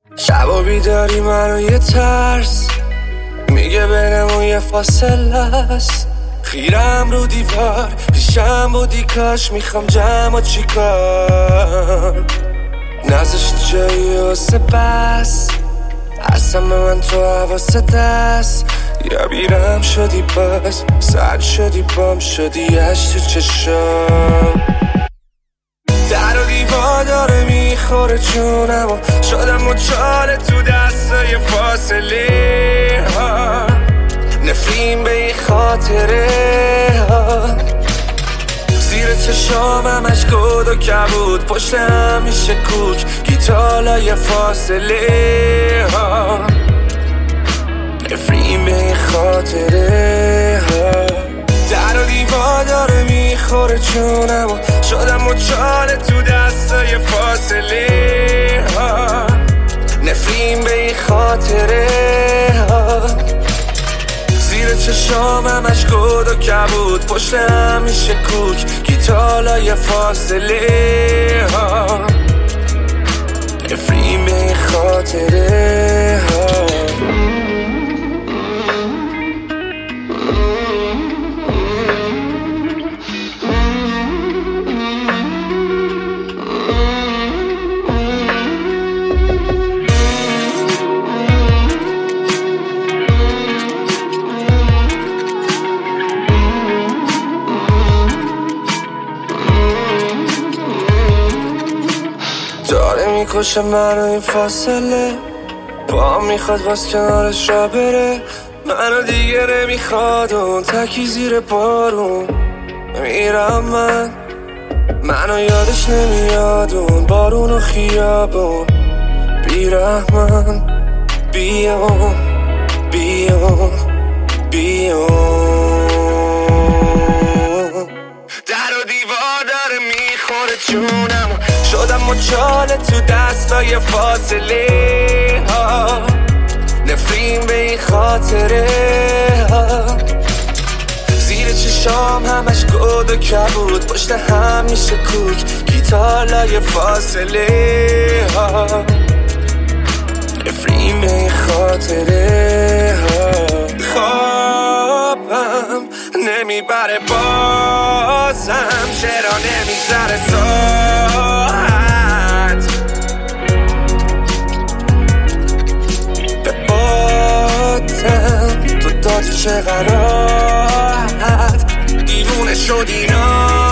شبا بیداری منو یه ترس میگه بینمون یه فاصله است. خیرم رو دیوار پیشم بودی کاش میخوام جمع و چیکار نذاشت جایی واسه بس اصلا به من تو حواست دست یا بیرم شدی باز سرد شدی بام شدی اش تو چشم در و دیوار داره میخوره جونم و شدم مچاله تو دستای فاصله ها نفرین به این خاطره ها زیر چشام همش گود و کبود پشت هم میشه کوک گیتالای فاصله ها نفرین به این خاطره ها در و دیوار داره میخوره جونم و شدم مچاله تو دستای فاصله ها نفرین به این خاطره ها زیر چشام همش گود و کبود پشت هم میشه کوک گیتالای فاصله ها نفرین به این خاطره ها میکشه منو این فاصله با هم میخواد باز کنارش را بره منو دیگه نمیخواد اون تکی زیر بارون میرم منو یادش نمیاد اون بارون و خیابون بیرحمن بیام در و دیوار داره میخوره جونم شدم مچاله تو دستای فاصله ها نفرین به این خاطره ها زیر چشام همش گود و کبود پشت هم میشه کوک گیتالای فاصله ها نفرین به این خاطره ها خوابم نمیبره بازم چرا نمیگذره ساعت به باتم تو دادی چه غراحت دیوونه شدی